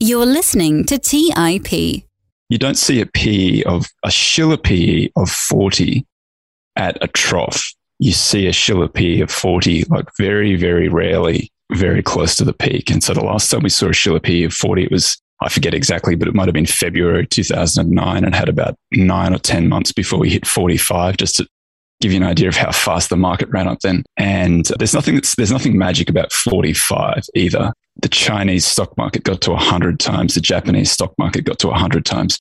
You're listening to TIP. You don't see a Shiller PE of 40 at a trough. You see a Shiller PE of 40, like very, very rarely, very close to the peak. And so the last time we saw a Shiller PE of 40, it was, I forget exactly, but it might have been February 2009 and had about 9 or 10 months before we hit 45, just to give you an idea of how fast the market ran up then. And there's nothing magic about 45 either. The Chinese stock market got to 100 times. The Japanese stock market got to 100 times.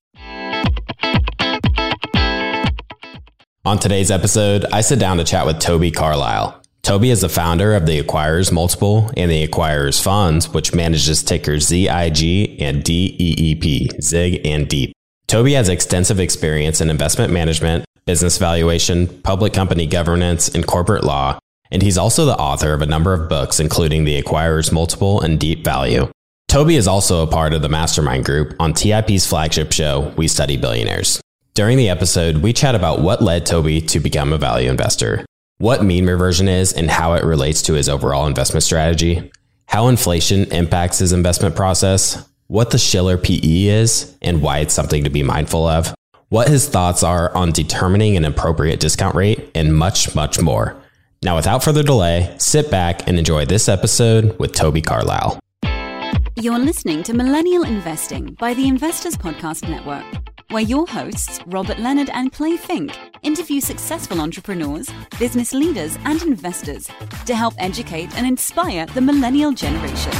On today's episode, I sit down to chat with Toby Carlisle. Toby is the founder of the Acquirers Multiple and the Acquirers Funds, which manages tickers ZIG and DEEP, ZIG and DEEP. Toby has extensive experience in investment management, business valuation, public company governance, and corporate law, and he's also the author of a number of books, including The Acquirers Multiple and Deep Value. Toby is also a part of the mastermind group on TIP's flagship show, We Study Billionaires. During the episode, we chat about what led Toby to become a value investor, what mean reversion is and how it relates to his overall investment strategy, how inflation impacts his investment process, what the Shiller PE is and why it's something to be mindful of, what his thoughts are on determining an appropriate discount rate, and much, much more. Now, without further delay, sit back and enjoy this episode with Toby Carlisle. You're listening to Millennial Investing by the Investors Podcast Network, where your hosts, Robert Leonard and Clay Fink, interview successful entrepreneurs, business leaders, and investors to help educate and inspire the millennial generation.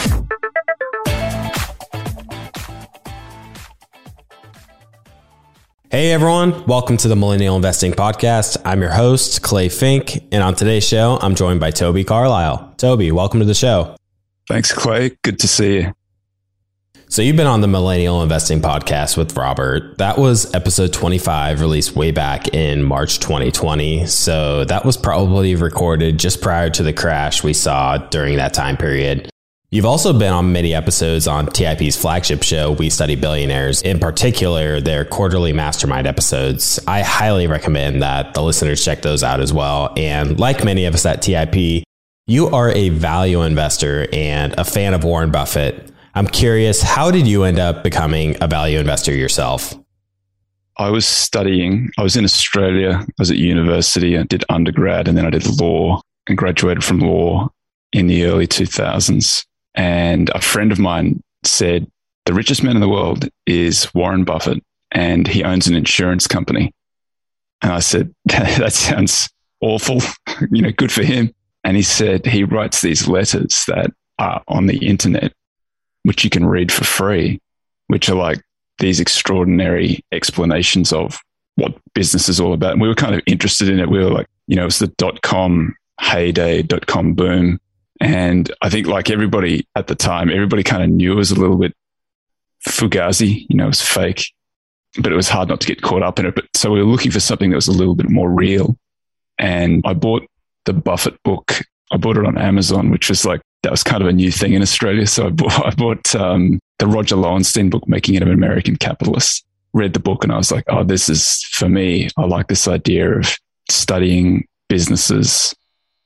Hey everyone, welcome to the Millennial Investing Podcast. I'm your host, Clay Fink, and on today's show, I'm joined by Toby Carlisle. Toby, welcome to the show. Thanks, Clay. Good to see you. So you've been on the Millennial Investing Podcast with Robert. That was episode 25, released way back in March 2020. So that was probably recorded just prior to the crash we saw during that time period. You've also been on many episodes on TIP's flagship show, We Study Billionaires, in particular, their quarterly mastermind episodes. I highly recommend that the listeners check those out as well. And like many of us at TIP, you are a value investor and a fan of Warren Buffett. I'm curious, how did you end up becoming a value investor yourself? I was in Australia. I was at university. I did undergrad and then I did law and graduated from law in the early 2000s. And a friend of mine said, the richest man in the world is Warren Buffett and he owns an insurance company. And I said, that sounds awful, good for him. And he said, he writes these letters that are on the internet, which you can read for free, which are like these extraordinary explanations of what business is all about. And we were kind of interested in it. We were like, it was the .com heyday, .com boom. And I think like everybody at the time, everybody kind of knew it was a little bit fugazi, it was fake, but it was hard not to get caught up in it. But so we were looking for something that was a little bit more real. And I bought the Buffett book. I bought it on Amazon, which was like, that was kind of a new thing in Australia. So I bought the Roger Lowenstein book, Making It an American Capitalist, read the book and I was like, oh, this is for me. I like this idea of studying businesses.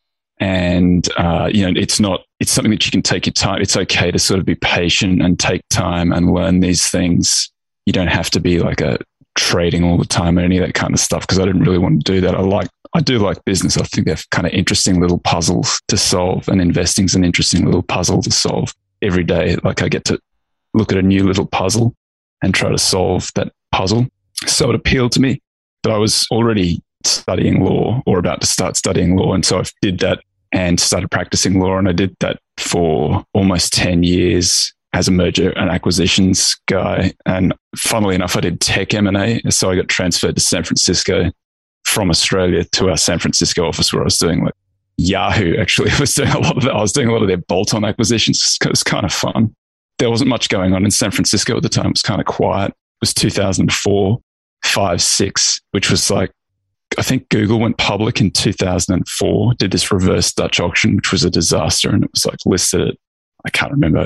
And, it's something that you can take your time. It's okay to sort of be patient and take time and learn these things. You don't have to be like a trading all the time or any of that kind of stuff. Cause I didn't really want to do that. I do like business. I think they're kind of interesting little puzzles to solve, and investing's an interesting little puzzle to solve every day. Like I get to look at a new little puzzle and try to solve that puzzle. So it appealed to me, but I was already studying law or about to start studying law. And so I did that and started practicing law. And I did that for almost 10 years as a merger and acquisitions guy. And funnily enough, I did tech M&A. So I got transferred to San Francisco from Australia to our San Francisco office, where I was doing like Yahoo. Actually, I was doing a lot of their bolt-on acquisitions. It was kind of fun. There wasn't much going on in San Francisco at the time. It was kind of quiet. It was 2004, 5, 6, which was like, I think Google went public in 2004, did this reverse Dutch auction, which was a disaster. And it was like listed at, I can't remember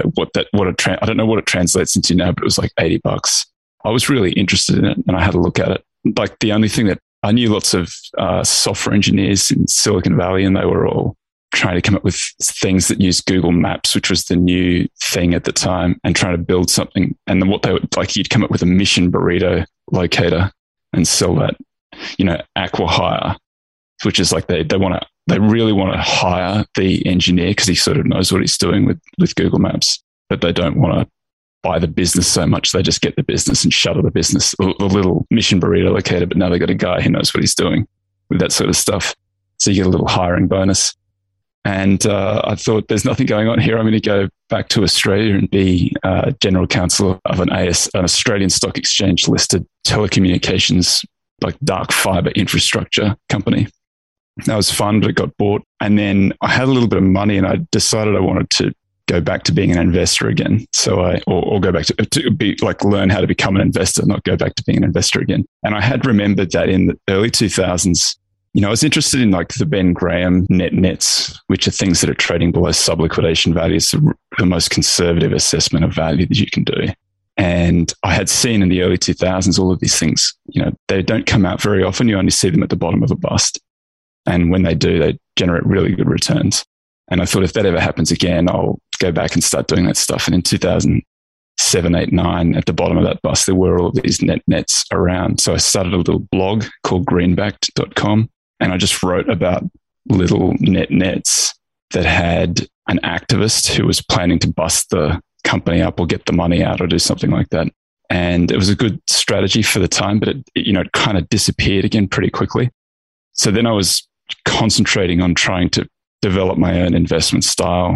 I don't know what it translates into now, but it was like $80. I was really interested in it and I had a look at it. Like the only thing that I knew lots of software engineers in Silicon Valley, and they were all trying to come up with things that use Google Maps, which was the new thing at the time, and trying to build something. And then what they would like, you'd come up with a mission burrito locator and sell that, acqui-hire, which is like they really want to hire the engineer because he sort of knows what he's doing with Google Maps, but they don't want to buy the business so much. They just get the business and shutter the business, a little mission burrito locator, but now they've got a guy who knows what he's doing with that sort of stuff. So you get a little hiring bonus. And I thought, there's nothing going on here. I'm going to go back to Australia and be general counsel of an Australian Stock Exchange listed telecommunications, like dark fiber infrastructure company. That was fun, but it got bought. And then I had a little bit of money and I decided I wanted to go back to being an investor again. So or go back to be like, learn how to become an investor, not go back to being an investor again. And I had remembered that in the early 2000s, I was interested in like the Ben Graham net nets, which are things that are trading below sub-liquidation value. It's the most conservative assessment of value that you can do. And I had seen in the early 2000s all of these things. They don't come out very often. You only see them at the bottom of a bust. And when they do, they generate really good returns. And I thought, if that ever happens again, I'll go back and start doing that stuff. And in 2007, 8, 9, at the bottom of that bust, there were all of these net nets around. So I started a little blog called greenbacked.com. And I just wrote about little net nets that had an activist who was planning to bust the company up or get the money out or do something like that. And it was a good strategy for the time, but it kind of disappeared again pretty quickly. So then I was concentrating on trying to develop my own investment style,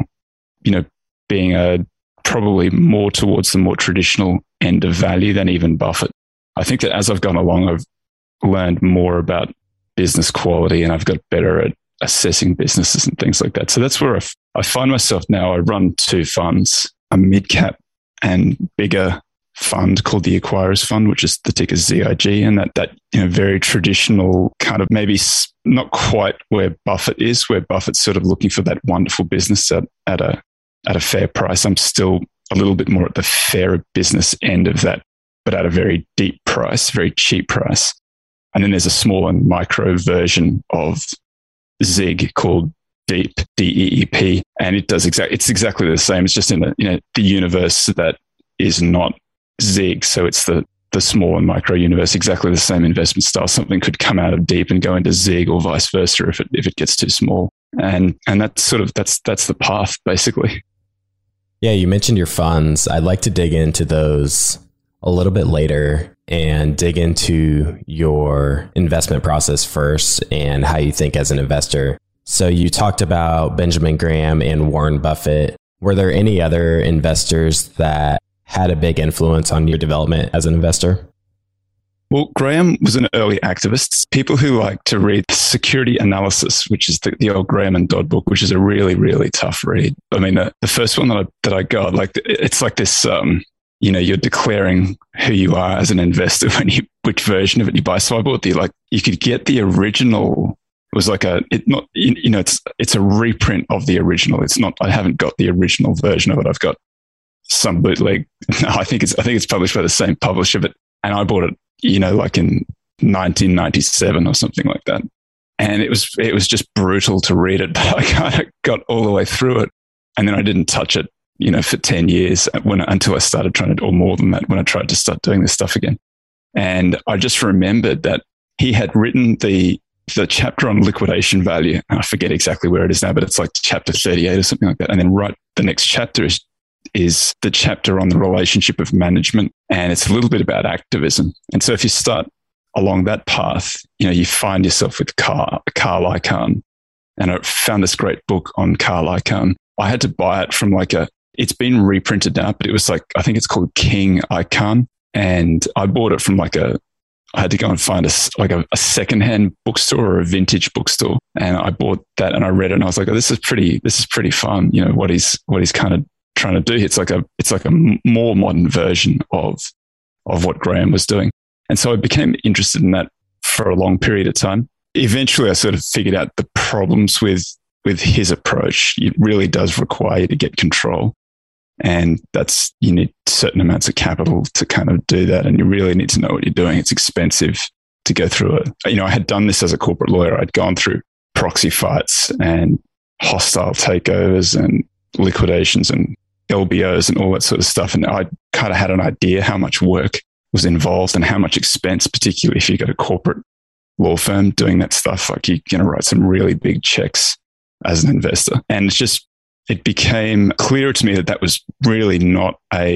being probably more towards the more traditional end of value than even Buffett. I think that as I've gone along, I've learned more about business quality and I've got better at assessing businesses and things like that. So that's where I find myself now. I run two funds, a mid-cap and bigger fund called the Acquirers Fund, which is the ticker ZIG, and that very traditional kind of, maybe not quite where Buffett is, where Buffett's sort of looking for that wonderful business at a fair price. I'm still a little bit more at the fair business end of that, but at a very deep price, very cheap price. And then there's a small and micro version of ZIG called Deep, DEEP, and it's exactly the same. It's just in the universe that is not ZIG. So it's the small and micro universe, exactly the same investment style. Something could come out of Deep and go into ZIG, or vice versa if it gets too small. And that's that's the path basically. Yeah, you mentioned your funds. I'd like to dig into those a little bit later and dig into your investment process first and how you think as an investor. So you talked about Benjamin Graham and Warren Buffett. Were there any other investors that had a big influence on your development as an investor? Well, Graham was an early activist. People who like to read Security Analysis, which is the old Graham and Dodd book, which is a really, really tough read. I mean, the first one that I got, like, it's like this, you're declaring who you are as an investor which version of it you buy. So I bought you could get the original. It was like it's a reprint of the original. It's not, I haven't got the original version of it. I've got some bootleg. No, I think it's published by the same publisher, and I bought it, like in 1997 or something like that. And it was just brutal to read it, but I kind of got all the way through it. And then I didn't touch it, for 10 years until I started trying to, or more than that, when I tried to start doing this stuff again. And I just remembered that he had written the chapter on liquidation value. And I forget exactly where it is now, but it's like chapter 38 or something like that. And then the next chapter is the chapter on the relationship of management. And it's a little bit about activism. And so if you start along that path, you find yourself with Carl Icahn. And I found this great book on Carl Icahn. I had to buy it from it's been reprinted now, but it was I think it's called King Icahn. And I bought it from I had to go and find a secondhand bookstore or a vintage bookstore. And I bought that and I read it and I was like, oh, this is pretty fun. What he's kind of trying to do. It's like a more modern version of what Graham was doing. And so I became interested in that for a long period of time. Eventually I sort of figured out the problems with his approach. It really does require you to get control. And you need certain amounts of capital to kind of do that. And you really need to know what you're doing. It's expensive to go through it. I had done this as a corporate lawyer. I'd gone through proxy fights and hostile takeovers and liquidations and LBOs and all that sort of stuff. And I kind of had an idea how much work was involved and how much expense, particularly if you got a corporate law firm doing that stuff. Like you're going to write some really big checks as an investor. And it became clear to me that was really not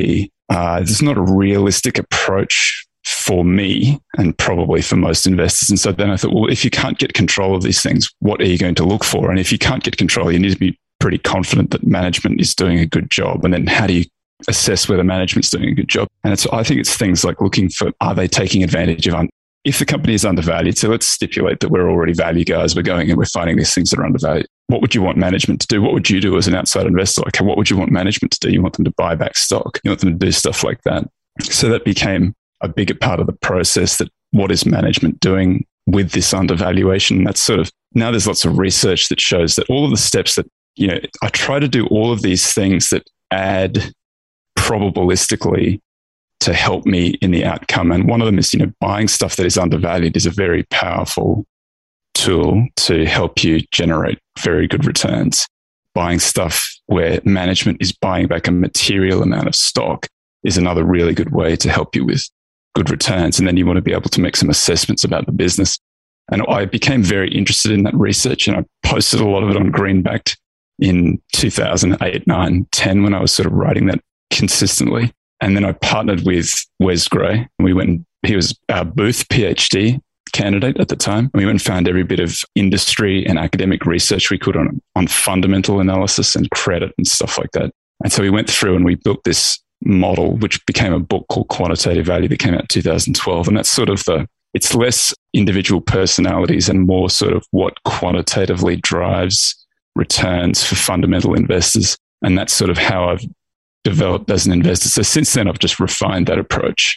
it's not a realistic approach for me and probably for most investors. And so then I thought, well, if you can't get control of these things, what are you going to look for? And if you can't get control, you need to be pretty confident that management is doing a good job. And then how do you assess whether management's doing a good job? And I think it's things like looking for, are they taking advantage of, if the company is undervalued, so let's stipulate that we're already value guys, we're going and we're finding these things that are undervalued. What would you want management to do? What would you do as an outside investor? Like, what would you want management to do? You want them to buy back stock. You want them to do stuff like that. So that became a bigger part of the process, that what is management doing with this undervaluation? And that's now there's lots of research that shows that all of the steps that, I try to do all of these things that add probabilistically to help me in the outcome. And one of them is, buying stuff that is undervalued is a very powerful tool to help you generate very good returns. Buying stuff where management is buying back a material amount of stock is another really good way to help you with good returns. And then you want to be able to make some assessments about the business. And I became very interested in that research, and I posted a lot of it on Greenbacked in 2008, 9, 10, when I was sort of writing that consistently. And then I partnered with Wes Gray, and he was our Booth PhD candidate at the time. And we went and found every bit of industry and academic research we could on fundamental analysis and credit and stuff like that. And so we went through and we built this model, which became a book called Quantitative Value that came out in 2012. And that's it's less individual personalities and more sort of what quantitatively drives returns for fundamental investors. And that's sort of how I've developed as an investor. So since then, I've just refined that approach.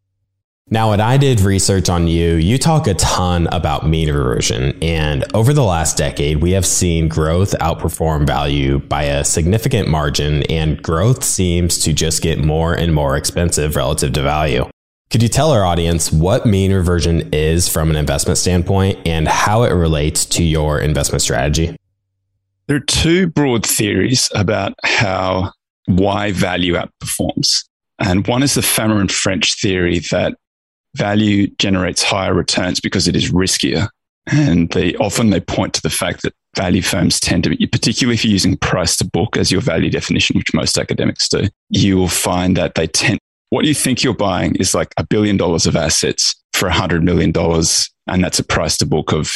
Now, when I did research on you talk a ton about mean reversion. And over the last decade, we have seen growth outperform value by a significant margin, and growth seems to just get more and more expensive relative to value. Could you tell our audience what mean reversion is from an investment standpoint and how it relates to your investment strategy? There are two broad theories about why value outperforms. And one is the Fama and French theory that value generates higher returns because it is riskier. And they point to the fact that value firms tend to be, particularly if you're using price to book as your value definition, which most academics do, you will find that what you think you're buying is like $1 billion of assets for $100 million. And that's a price to book of,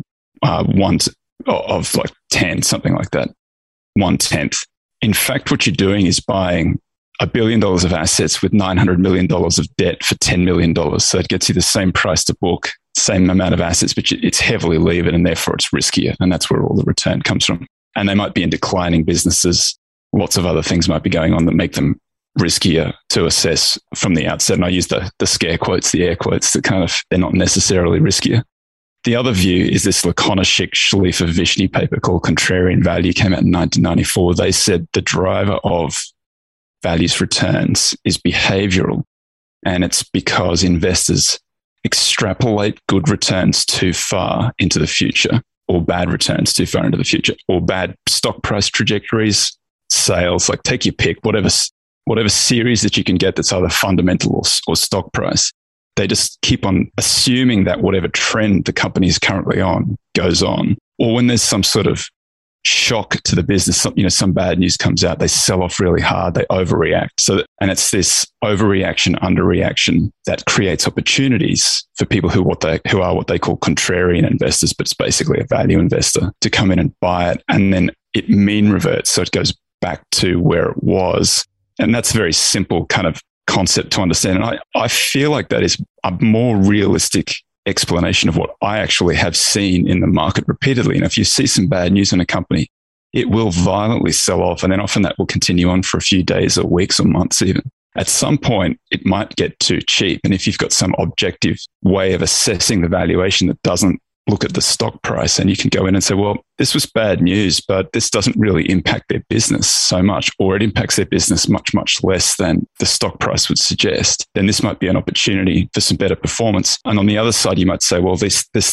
of like 10, something like that, 1/10. In fact, what you're doing is buying $1 billion of assets with $900 million of debt for $10 million. So it gets you the same price to book, same amount of assets, but it's heavily levered and therefore it's riskier. And that's where all the return comes from. And they might be in declining businesses. Lots of other things might be going on that make them riskier to assess from the outset. And I use the scare quotes, the air quotes, they're not necessarily riskier. The other view is this Lakonishik, Schliefer, Vishny paper called Contrarian Value, came out in 1994. They said the driver of values returns is behavioral. And it's because investors extrapolate good returns too far into the future, or bad returns too far into the future, or bad stock price trajectories, sales, like take your pick, whatever series that you can get that's either fundamental or stock price. They just keep on assuming that whatever trend the company is currently on goes on. Or when there's some sort of shock to the business, some bad news comes out, they sell off really hard, they overreact. And it's this overreaction, underreaction that creates opportunities for people who are what they call contrarian investors, but it's basically a value investor, to come in and buy it. And then it mean reverts. So it goes back to where it was. And that's a very simple kind of concept to understand. And I feel like that is a more realistic explanation of what I actually have seen in the market repeatedly. And if you see some bad news in a company, it will violently sell off. And then often that will continue on for a few days or weeks or months even. At some point, it might get too cheap. And if you've got some objective way of assessing the valuation that doesn't look at the stock price, and you can go in and say, well, this was bad news, but this doesn't really impact their business so much, or it impacts their business much, much less than the stock price would suggest, then this might be an opportunity for some better performance. And on the other side, you might say, well, this thing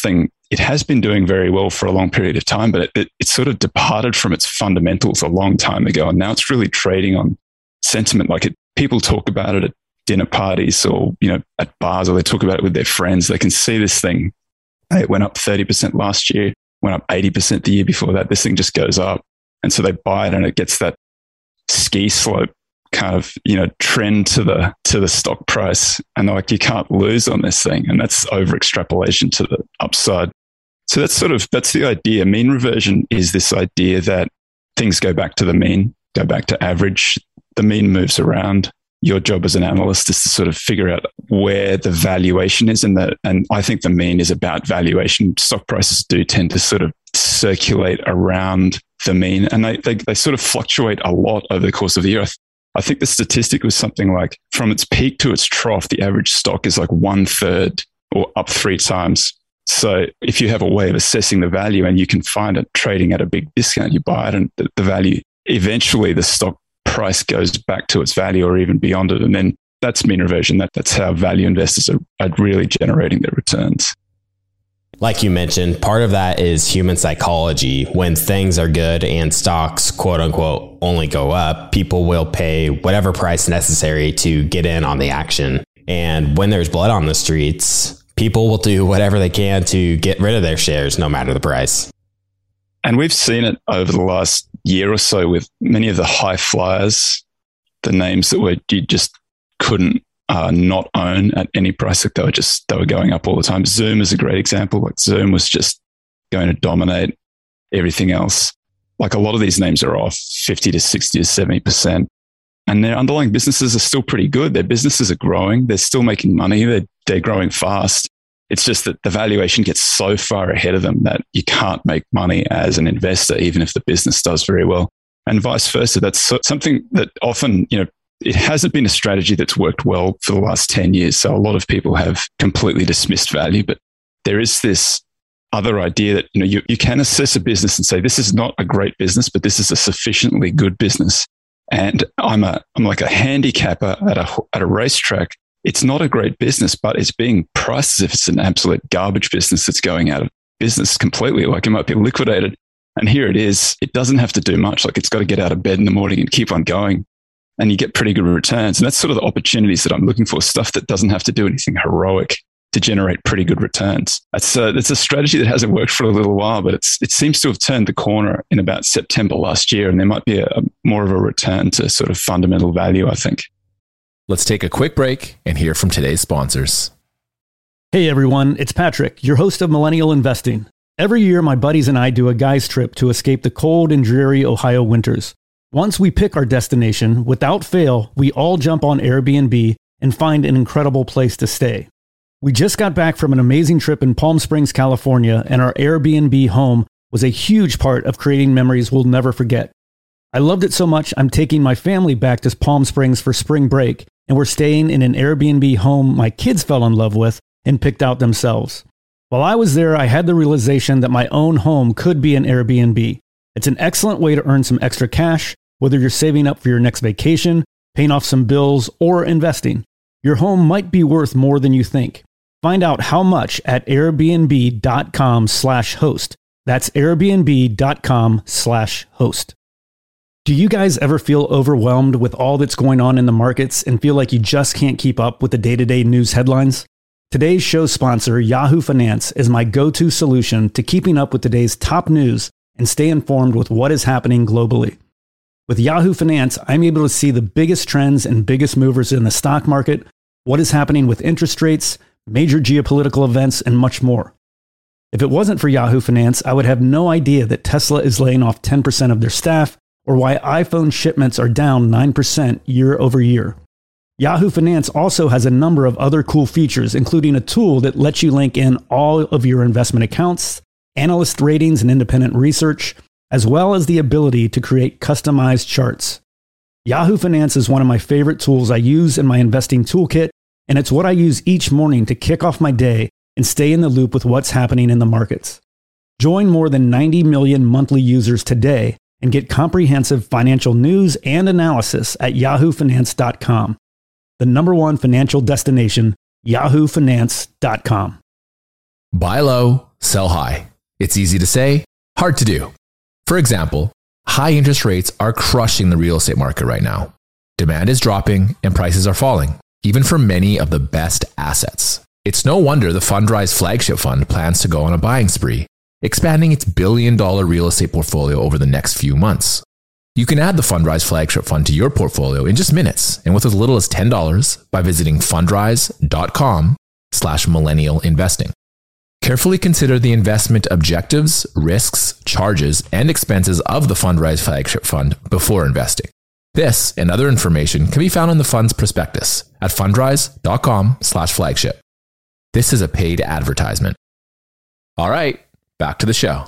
it has been doing very well for a long period of time, but it sort of departed from its fundamentals a long time ago. And now it's really trading on sentiment. Like people talk about it at dinner parties or, at bars, or they talk about it with their friends. They can see this thing. It went up 30% last year, went up 80% the year before that. This thing just goes up. And so they buy it and it gets that ski slope kind of, trend to the stock price. And they're like, you can't lose on this thing. And that's over extrapolation to the upside. So that's the idea. Mean reversion is this idea that things go back to the mean, go back to average. The mean moves around. Your job as an analyst is to sort of figure out where the valuation is. And I think the mean is about valuation. Stock prices do tend to sort of circulate around the mean, and they sort of fluctuate a lot over the course of the year. I think the statistic was something like from its peak to its trough, the average stock is like 1/3 or up 3 times. So if you have a way of assessing the value and you can find it trading at a big discount, you buy it, and the value, eventually the stock price goes back to its value or even beyond it. And then that's mean reversion. That's how value investors are really generating their returns. Like you mentioned, part of that is human psychology. When things are good and stocks, quote unquote, only go up, people will pay whatever price necessary to get in on the action. And when there's blood on the streets, people will do whatever they can to get rid of their shares, no matter the price. And we've seen it over the last year or so with many of the high flyers, the names that you just couldn't not own at any price. Like they were going up all the time. Zoom is a great example. Like Zoom was just going to dominate everything else. Like a lot of these names are off 50 to 60 to 70%. And their underlying businesses are still pretty good. Their businesses are growing. They're still making money. They're growing fast. It's just that the valuation gets so far ahead of them that you can't make money as an investor, even if the business does very well. And vice versa. That's something that often, it hasn't been a strategy that's worked well for the last 10 years. So a lot of people have completely dismissed value, but there is this other idea that, you can assess a business and say, this is not a great business, but this is a sufficiently good business. And I'm like a handicapper at a racetrack. It's not a great business, but it's being priced as if it's an absolute garbage business that's going out of business completely. Like it might be liquidated. And here it is. It doesn't have to do much. Like it's got to get out of bed in the morning and keep on going. And you get pretty good returns. And that's sort of the opportunities that I'm looking for, stuff that doesn't have to do anything heroic to generate pretty good returns. It's a strategy that hasn't worked for a little while, but it seems to have turned the corner in about September last year. And there might be a more of a return to sort of fundamental value, I think. Let's take a quick break and hear from today's sponsors. Hey everyone, it's Patrick, your host of Millennial Investing. Every year, my buddies and I do a guy's trip to escape the cold and dreary Ohio winters. Once we pick our destination, without fail, we all jump on Airbnb and find an incredible place to stay. We just got back from an amazing trip in Palm Springs, California, and our Airbnb home was a huge part of creating memories we'll never forget. I loved it so much, I'm taking my family back to Palm Springs for spring break, and we're staying in an Airbnb home my kids fell in love with and picked out themselves. While I was there, I had the realization that my own home could be an Airbnb. It's an excellent way to earn some extra cash, whether you're saving up for your next vacation, paying off some bills, or investing. Your home might be worth more than you think. Find out how much at airbnb.com/host. That's airbnb.com/host. Do you guys ever feel overwhelmed with all that's going on in the markets and feel like you just can't keep up with the day-to-day news headlines? Today's show sponsor, Yahoo Finance, is my go-to solution to keeping up with today's top news and stay informed with what is happening globally. With Yahoo Finance, I'm able to see the biggest trends and biggest movers in the stock market, what is happening with interest rates, major geopolitical events, and much more. If it wasn't for Yahoo Finance, I would have no idea that Tesla is laying off 10% of their staff, or why iPhone shipments are down 9% year over year. Yahoo Finance also has a number of other cool features, including a tool that lets you link in all of your investment accounts, analyst ratings and independent research, as well as the ability to create customized charts. Yahoo Finance is one of my favorite tools I use in my investing toolkit, and it's what I use each morning to kick off my day and stay in the loop with what's happening in the markets. Join more than 90 million monthly users today and get comprehensive financial news and analysis at yahoofinance.com. The #1 financial destination, yahoofinance.com. Buy low, sell high. It's easy to say, hard to do. For example, high interest rates are crushing the real estate market right now. Demand is dropping and prices are falling, even for many of the best assets. It's no wonder the Fundrise flagship fund plans to go on a buying spree, expanding its billion-dollar real estate portfolio over the next few months. You can add the Fundrise flagship fund to your portfolio in just minutes and with as little as $10 by visiting fundrise.com/millennialinvesting. Carefully consider the investment objectives, risks, charges, and expenses of the Fundrise flagship fund before investing. This and other information can be found in the fund's prospectus at fundrise.com/flagship. This is a paid advertisement. All right, back to the show.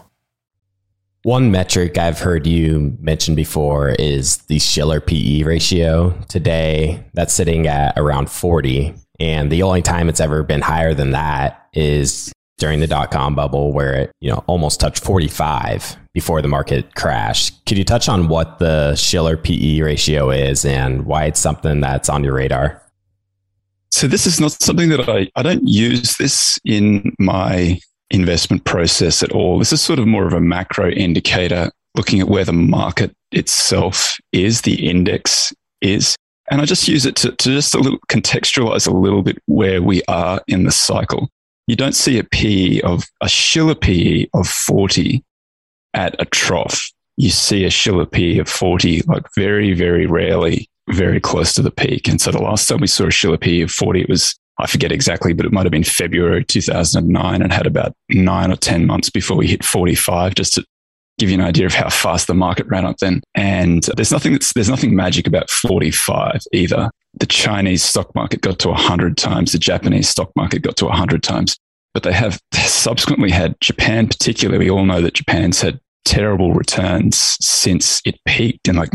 One metric I've heard you mention before is the Shiller PE ratio. Today, that's sitting at around 40. And the only time it's ever been higher than that is during the dot-com bubble, where it almost touched 45 before the market crashed. Could you touch on what the Shiller PE ratio is and why it's something that's on your radar? So this is not something that I don't use this in my investment process at all. This is sort of more of a macro indicator, looking at where the market itself is, the index is. And I just use it to just contextualize a little bit where we are in the cycle. You don't see a Shiller PE of 40 at a trough. You see a Shiller PE of 40 like very, very rarely, very close to the peak. And so the last time we saw a Shiller PE of 40, it was, I forget exactly, but it might have been February 2009 and had about 9 or 10 months before we hit 45, just to give you an idea of how fast the market ran up then. And there's nothing magic about 45 either. The Chinese stock market got to 100 times. The Japanese stock market got to 100 times. But they have subsequently had, Japan particularly, we all know that Japan's had terrible returns since it peaked in like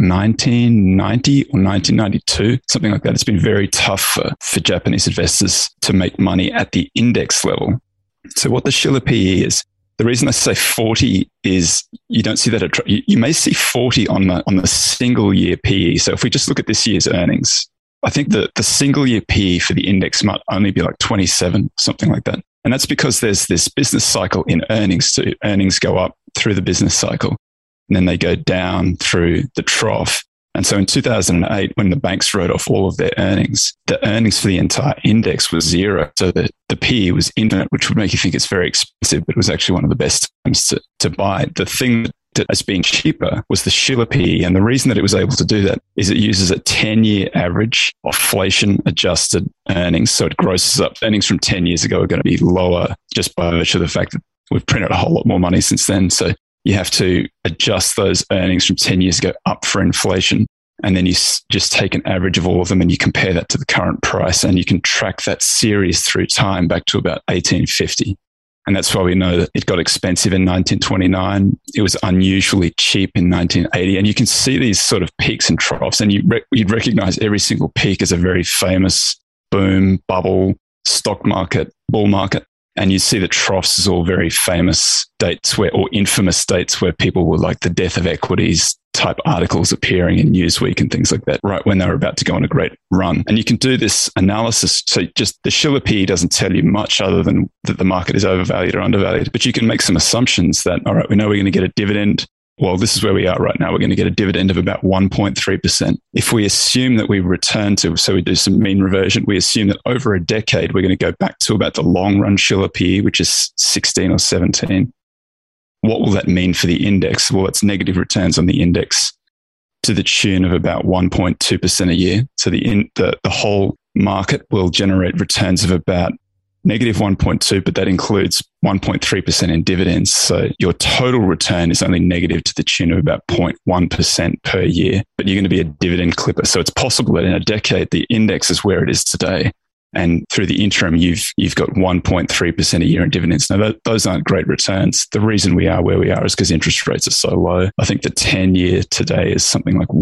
1990 or 1992, something like that. It's been very tough for Japanese investors to make money at the index level. So what the Shiller PE is, the reason I say 40 is you don't see that. You may see 40 on the single year PE. So if we just look at this year's earnings, I think the single year PE for the index might only be like 27, something like that. And that's because there's this business cycle in earnings too. Earnings go up through the business cycle and then they go down through the trough. And so in 2008, when the banks wrote off all of their earnings, the earnings for the entire index was zero. So the PE was infinite, which would make you think it's very expensive, but it was actually one of the best times to buy. The thing that as being cheaper was the Shiller PE. And the reason that it was able to do that is it uses a 10-year average of inflation-adjusted earnings. So it grosses up. Earnings from 10 years ago are going to be lower just by virtue of the fact that we've printed a whole lot more money since then. So you have to adjust those earnings from 10 years ago up for inflation. And then you just take an average of all of them and you compare that to the current price. And you can track that series through time back to about 1850. And that's why we know that it got expensive in 1929. It was unusually cheap in 1980. And you can see these sort of peaks and troughs. And you'd recognize every single peak as a very famous boom, bubble, stock market, bull market. And you see the troughs as all very famous dates or infamous dates where people were like the death of equities type articles appearing in Newsweek and things like that, right when they were about to go on a great run. And you can do this analysis. So just the Shiller PE doesn't tell you much other than that the market is overvalued or undervalued, but you can make some assumptions that, all right, we know we're going to get a dividend. Well, this is where we are right now. We're going to get a dividend of about 1.3%. If we assume that we return to, so we do some mean reversion, we assume that over a decade, we're going to go back to about the long run Shiller PE, which is 16 or 17. What will that mean for the index? Well, it's negative returns on the index to the tune of about 1.2% a year. So the whole market will generate returns of about negative 1.2, but that includes 1.3% in dividends. So your total return is only negative to the tune of about 0.1% per year, but you're going to be a dividend clipper. So it's possible that in a decade, the index is where it is today. And through the interim, you've got 1.3% a year in dividends. Now, those aren't great returns. The reason we are where we are is because interest rates are so low. I think the 10-year today is something like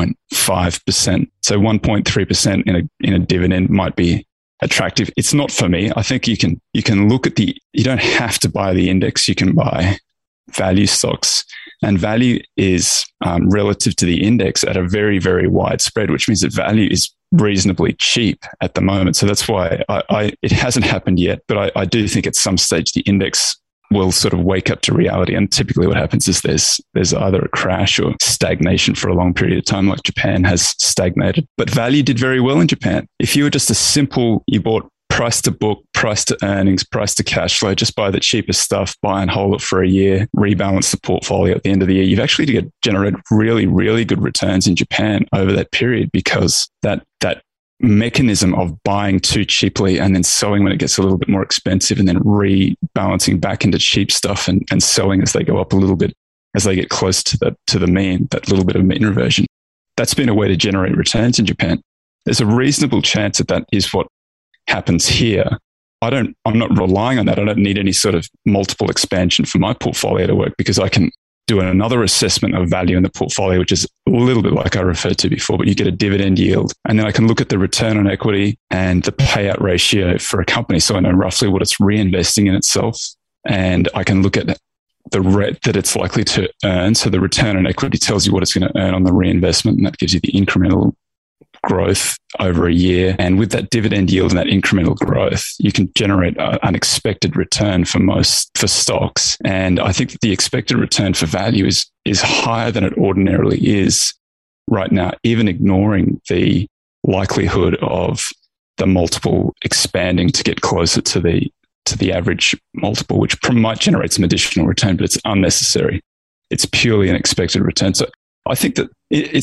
1.5%. So 1.3% in a dividend might be attractive. It's not for me. I think you can look at you don't have to buy the index. You can buy value stocks. And value is relative to the index at a very, very wide spread, which means that value is reasonably cheap at the moment. So that's why it hasn't happened yet, but I do think at some stage the index will sort of wake up to reality. And typically what happens is there's either a crash or stagnation for a long period of time, like Japan has stagnated. But value did very well in Japan. If you were just you bought price to book, price to earnings, price to cash flow, just buy the cheapest stuff, buy and hold it for a year, rebalance the portfolio at the end of the year, you've actually generated really, really good returns in Japan over that period, because that mechanism of buying too cheaply and then selling when it gets a little bit more expensive and then rebalancing back into cheap stuff and selling as they go up a little bit, as they get close to the mean, that little bit of mean reversion. That's been a way to generate returns in Japan. There's a reasonable chance that is what happens here. I'm not relying on that. I don't need any sort of multiple expansion for my portfolio to work, because I can do another assessment of value in the portfolio, which is a little bit like I referred to before, but you get a dividend yield. And then I can look at the return on equity and the payout ratio for a company. So I know roughly what it's reinvesting in itself. And I can look at the rate that it's likely to earn. So the return on equity tells you what it's going to earn on the reinvestment, and that gives you the incremental growth over a year. And with that dividend yield and that incremental growth, you can generate an expected return for stocks. And I think that the expected return for value is higher than it ordinarily is right now, even ignoring the likelihood of the multiple expanding to get closer to the average multiple, which might generate some additional return, but it's unnecessary. It's purely an expected return. So I think that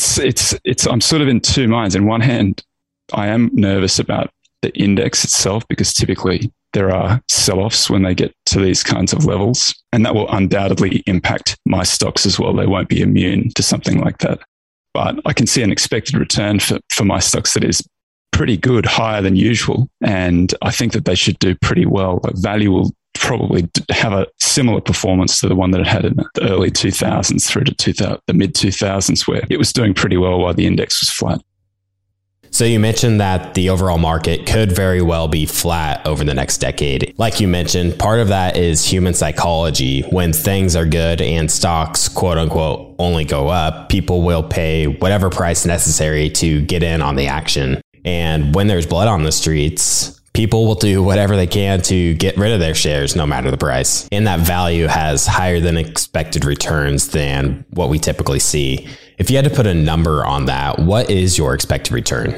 I'm sort of in two minds. On one hand, I am nervous about the index itself, because typically there are sell-offs when they get to these kinds of levels, and that will undoubtedly impact my stocks as well. They won't be immune to something like that. But I can see an expected return for my stocks that is pretty good, higher than usual. And I think that they should do pretty well. Like value will probably have a similar performance to the one that it had in the early 2000s through to the mid 2000s, where it was doing pretty well while the index was flat. So you mentioned that the overall market could very well be flat over the next decade. Like you mentioned, part of that is human psychology. When things are good and stocks, quote unquote, only go up, people will pay whatever price necessary to get in on the action. And when there's blood on the streets, people will do whatever they can to get rid of their shares, no matter the price. And that value has higher than expected returns than what we typically see. If you had to put a number on that, what is your expected return?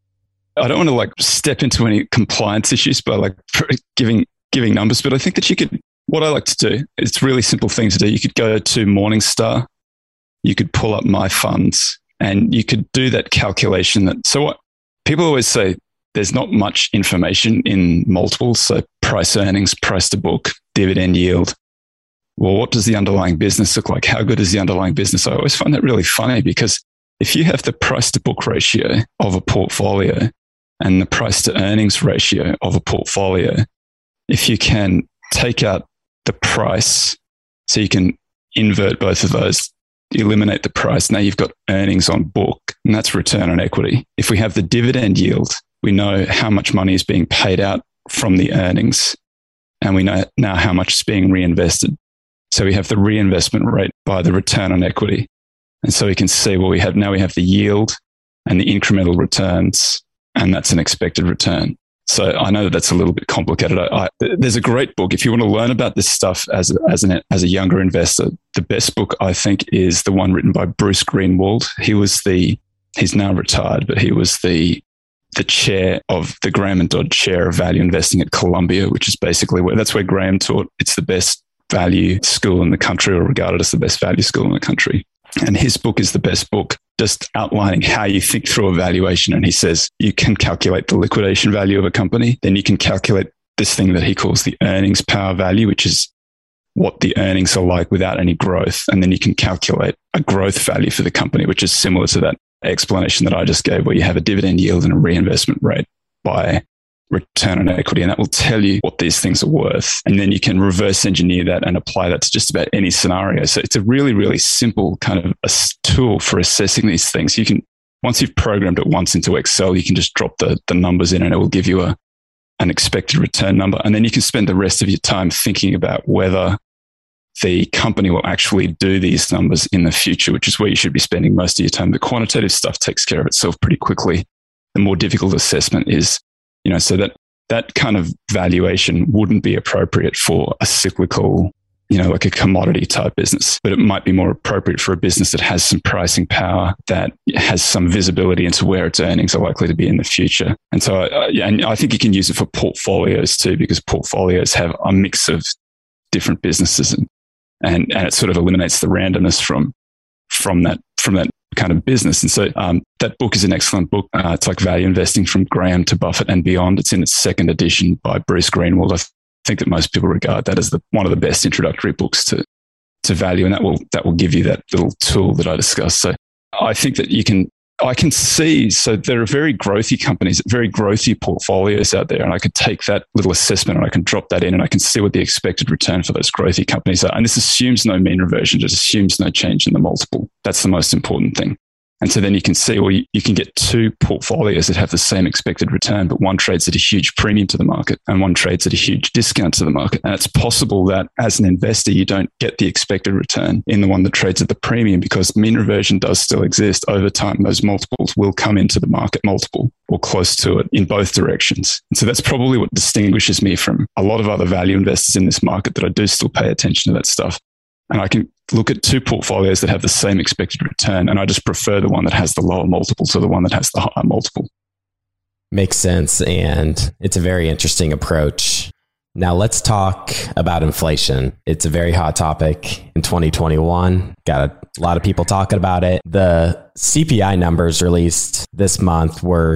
I don't want to step into any compliance issues by giving numbers, but I think that what I like to do, it's a really simple thing to do. You could go to Morningstar, you could pull up my funds, and you could do that calculation. So what people always say, there's not much information in multiples. So price earnings, price to book, dividend yield. Well, what does the underlying business look like? How good is the underlying business? I always find that really funny, because if you have the price to book ratio of a portfolio and the price to earnings ratio of a portfolio, if you can take out the price, so you can invert both of those, eliminate the price, now you've got earnings on book, and that's return on equity. If we have the dividend yield, we know how much money is being paid out from the earnings, and we know now how much is being reinvested. So we have the reinvestment rate by the return on equity. And so we can see, well, we have the yield and the incremental returns, and that's an expected return. So I know that that's a little bit complicated. There's a great book. If you want to learn about this stuff as a younger investor, the best book, I think, is the one written by Bruce Greenwald. He's now retired, but he was the chair of the Graham and Dodd Chair of Value Investing at Columbia, which is basically that's where Graham taught. It's the best value school in the country, or regarded as the best value school in the country. And his book is the best book, just outlining how you think through a valuation. And he says you can calculate the liquidation value of a company. Then you can calculate this thing that he calls the earnings power value, which is what the earnings are like without any growth. And then you can calculate a growth value for the company, which is similar to that explanation that I just gave, where you have a dividend yield and a reinvestment rate by return on equity. And that will tell you what these things are worth. And then you can reverse engineer that and apply that to just about any scenario. So it's a really, really simple kind of a tool for assessing these things. You can, once you've programmed it once into Excel, you can just drop the numbers in and it will give you an expected return number. And then you can spend the rest of your time thinking about whether the company will actually do these numbers in the future, which is where you should be spending most of your time. The quantitative stuff takes care of itself pretty quickly. The more difficult assessment is, so that that kind of valuation wouldn't be appropriate for a cyclical, like a commodity type business, but it might be more appropriate for a business that has some pricing power, that has some visibility into where its earnings are likely to be in the future. And so, and I think you can use it for portfolios too, because portfolios have a mix of different businesses, and it sort of eliminates the randomness from that kind of business. And so that book is an excellent book. It's like Value Investing from Graham to Buffett and Beyond. It's in its second edition by Bruce Greenwald. I think that most people regard that as one of the best introductory books to value, and that will give you that little tool that I discussed. So I think that I can see, so there are very growthy companies, very growthy portfolios out there, and I could take that little assessment and I can drop that in and I can see what the expected return for those growthy companies are. And this assumes no mean reversion, it assumes no change in the multiple. That's the most important thing. And so then you can see, well, you can get two portfolios that have the same expected return, but one trades at a huge premium to the market and one trades at a huge discount to the market. And it's possible that as an investor, you don't get the expected return in the one that trades at the premium, because mean reversion does still exist. Over time, those multiples will come into the market multiple or close to it in both directions. And so that's probably what distinguishes me from a lot of other value investors in this market, that I do still pay attention to that stuff. And I can look at two portfolios that have the same expected return, and I just prefer the one that has the lower multiple to the one that has the higher multiple. Makes sense. And it's a very interesting approach. Now let's talk about inflation. It's a very hot topic in 2021. Got a lot of people talking about it. The CPI numbers released this month were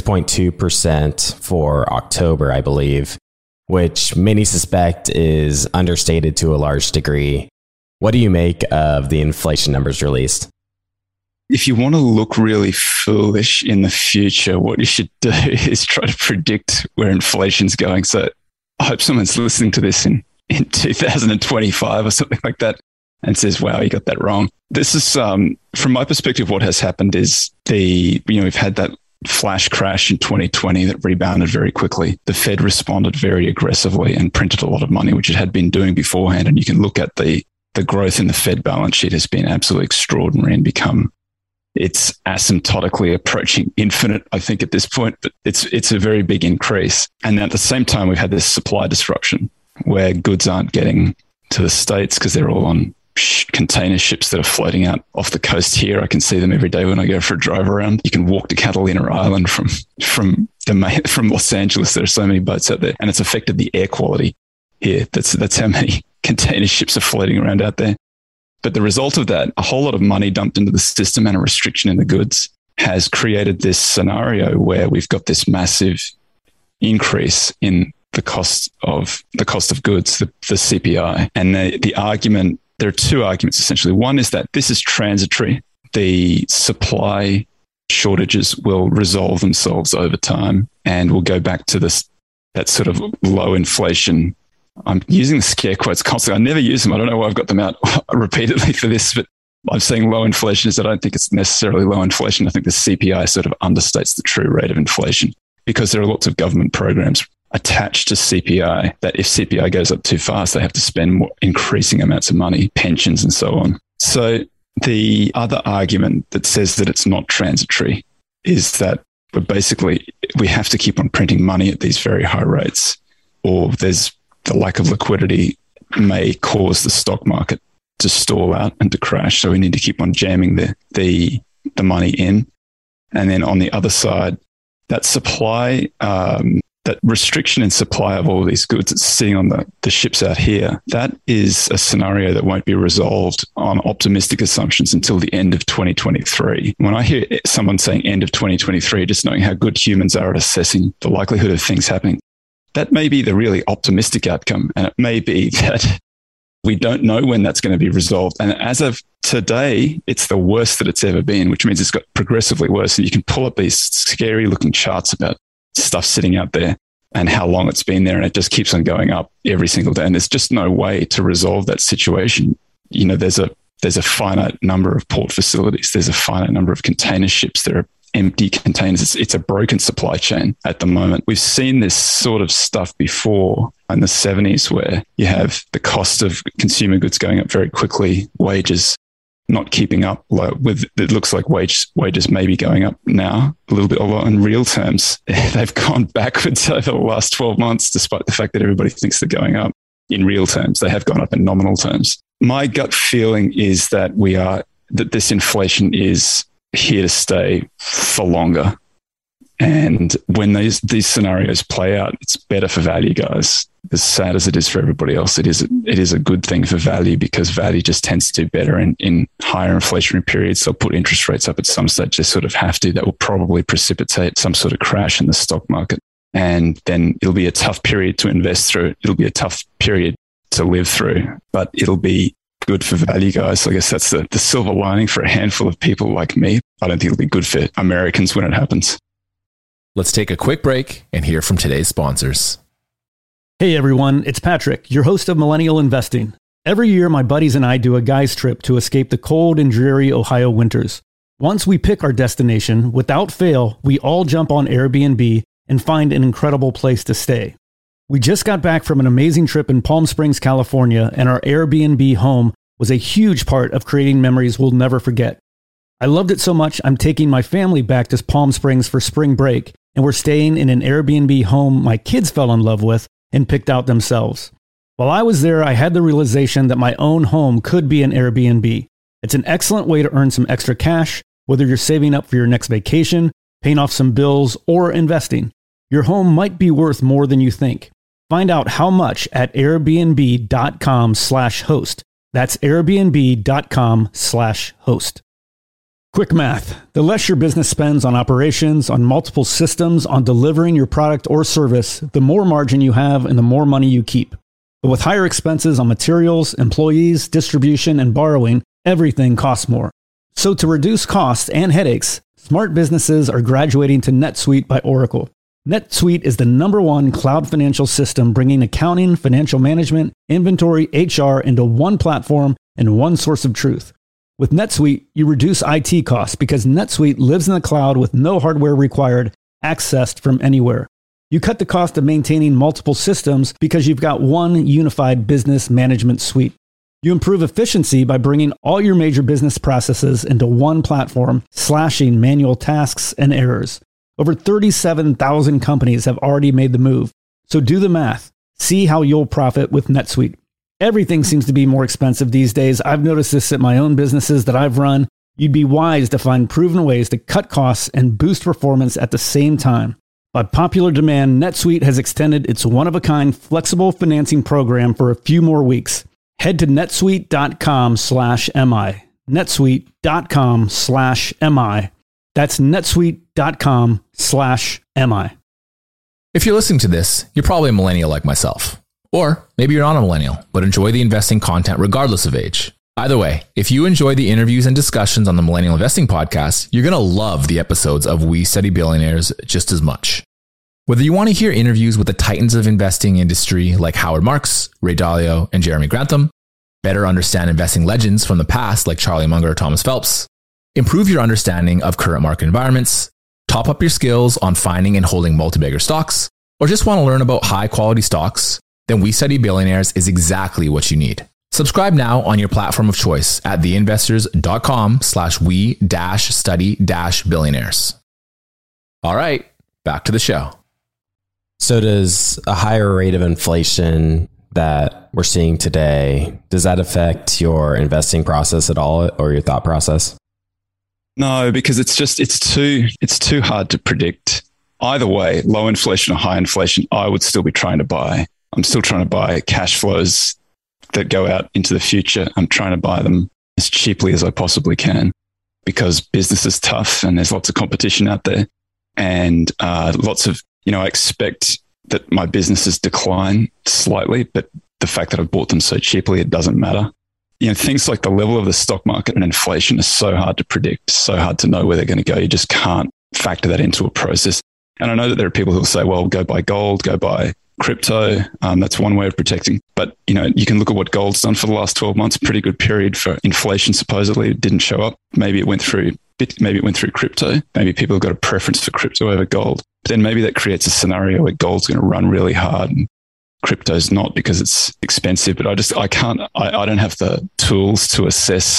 6.2% for October, I believe, which many suspect is understated to a large degree. What do you make of the inflation numbers released? If you want to look really foolish in the future, what you should do is try to predict where inflation's going. So I hope someone's listening to this in 2025 or something like that and says, wow, you got that wrong. This is, from my perspective, what has happened is we've had that flash crash in 2020 that rebounded very quickly. The Fed responded very aggressively and printed a lot of money, which it had been doing beforehand. And you can look at the growth in the Fed balance sheet has been absolutely extraordinary and it's asymptotically approaching infinite, I think, at this point, but it's a very big increase. And at the same time, we've had this supply disruption where goods aren't getting to the States because they're all on container ships that are floating out off the coast here. I can see them every day when I go for a drive around. You can walk to Catalina Island from Los Angeles. There are so many boats out there, and it's affected the air quality here. That's how many container ships are floating around out there. But the result of that, a whole lot of money dumped into the system and a restriction in the goods has created this scenario where we've got this massive increase in the cost of goods, the CPI. And the argument, there are two arguments essentially. One is that this is transitory. The supply shortages will resolve themselves over time and we'll go back to that sort of low inflation. I'm using the scare quotes constantly. I never use them. I don't know why I've got them out repeatedly for this, but I'm saying low inflation is I don't think it's necessarily low inflation. I think the CPI sort of understates the true rate of inflation because there are lots of government programs attached to CPI that if CPI goes up too fast, they have to spend more increasing amounts of money, pensions and so on. So the other argument that says that it's not transitory is that we have to keep on printing money at these very high rates, or the lack of liquidity may cause the stock market to stall out and to crash. So we need to keep on jamming the money in. And then on the other side, that supply, that restriction in supply of all of these goods that's sitting on the ships out here, that is a scenario that won't be resolved on optimistic assumptions until the end of 2023. When I hear someone saying end of 2023, just knowing how good humans are at assessing the likelihood of things happening, that may be the really optimistic outcome. And it may be that we don't know when that's going to be resolved. And as of today, it's the worst that it's ever been, which means it's got progressively worse. And you can pull up these scary looking charts about stuff sitting out there and how long it's been there. And it just keeps on going up every single day. And there's just no way to resolve that situation. You know, there's a finite number of port facilities. There's a finite number of container ships. There are empty containers. It's a broken supply chain at the moment. We've seen this sort of stuff before in the 70s where you have the cost of consumer goods going up very quickly, wages not keeping up with, it looks like wages may be going up now a little bit, although in real terms, they've gone backwards over the last 12 months, despite the fact that everybody thinks they're going up. In real terms, they have gone up in nominal terms. My gut feeling is that that this inflation is here to stay for longer. And when these scenarios play out, it's better for value, guys. As sad as it is for everybody else, it is a good thing for value, because value just tends to do better in higher inflationary periods. They'll put interest rates up at some stage. They sort of have to. That will probably precipitate some sort of crash in the stock market. And then it'll be a tough period to invest through. It'll be a tough period to live through, but it'll be good for value, guys. I guess that's the silver lining for a handful of people like me. I don't think it'll be good for Americans when it happens. Let's take a quick break and hear from today's sponsors. Hey everyone, it's Patrick, your host of Millennial Investing. Every year, my buddies and I do a guy's trip to escape the cold and dreary Ohio winters. Once we pick our destination, without fail, we all jump on Airbnb and find an incredible place to stay. We just got back from an amazing trip in Palm Springs, California, and our Airbnb home was a huge part of creating memories we'll never forget. I loved it so much, I'm taking my family back to Palm Springs for spring break, and we're staying in an Airbnb home my kids fell in love with and picked out themselves. While I was there, I had the realization that my own home could be an Airbnb. It's an excellent way to earn some extra cash, whether you're saving up for your next vacation, paying off some bills, or investing. Your home might be worth more than you think. Find out how much at airbnb.com/host. That's airbnb.com/host. Quick math. The less your business spends on operations, on multiple systems, on delivering your product or service, the more margin you have and the more money you keep. But with higher expenses on materials, employees, distribution, and borrowing, everything costs more. So to reduce costs and headaches, smart businesses are graduating to NetSuite by Oracle. NetSuite is the #1 cloud financial system, bringing accounting, financial management, inventory, HR into one platform and one source of truth. With NetSuite, you reduce IT costs because NetSuite lives in the cloud with no hardware required, accessed from anywhere. You cut the cost of maintaining multiple systems because you've got one unified business management suite. You improve efficiency by bringing all your major business processes into one platform, slashing manual tasks and errors. Over 37,000 companies have already made the move. So do the math. See how you'll profit with NetSuite. Everything seems to be more expensive these days. I've noticed this at my own businesses that I've run. You'd be wise to find proven ways to cut costs and boost performance at the same time. By popular demand, NetSuite has extended its one-of-a-kind flexible financing program for a few more weeks. Head to netsuite.com/mi. netsuite.com/mi. That's netsuite.com/mi. If you're listening to this, you're probably a millennial like myself. Or maybe you're not a millennial, but enjoy the investing content regardless of age. Either way, if you enjoy the interviews and discussions on the Millennial Investing Podcast, you're going to love the episodes of We Study Billionaires just as much. Whether you want to hear interviews with the titans of investing industry like Howard Marks, Ray Dalio, and Jeremy Grantham, better understand investing legends from the past like Charlie Munger or Thomas Phelps, improve your understanding of current market environments, top up your skills on finding and holding multi-bagger stocks, or just want to learn about high-quality stocks, then We Study Billionaires is exactly what you need. Subscribe now on your platform of choice at theinvestors.com/we-study-billionaires. All right, back to the show. So does a higher rate of inflation that we're seeing today, does that affect your investing process at all or your thought process? No, because it's too hard to predict. Either way, low inflation or high inflation, I would still be trying to buy. I'm still trying to buy cash flows that go out into the future. I'm trying to buy them as cheaply as I possibly can because business is tough and there's lots of competition out there. And I expect that my businesses decline slightly, but the fact that I've bought them so cheaply, it doesn't matter. Things like the level of the stock market and inflation is so hard to predict, so hard to know where they're going to go. You just can't factor that into a process. And I know that there are people who will say, well, go buy gold, go buy crypto. That's one way of protecting. But, you can look at what gold's done for the last 12 months, pretty good period for inflation. Supposedly it didn't show up. Maybe it went through crypto. Maybe people have got a preference for crypto over gold. But then maybe that creates a scenario where gold's going to run really hard and crypto's not because it's expensive. But I don't have the tools to assess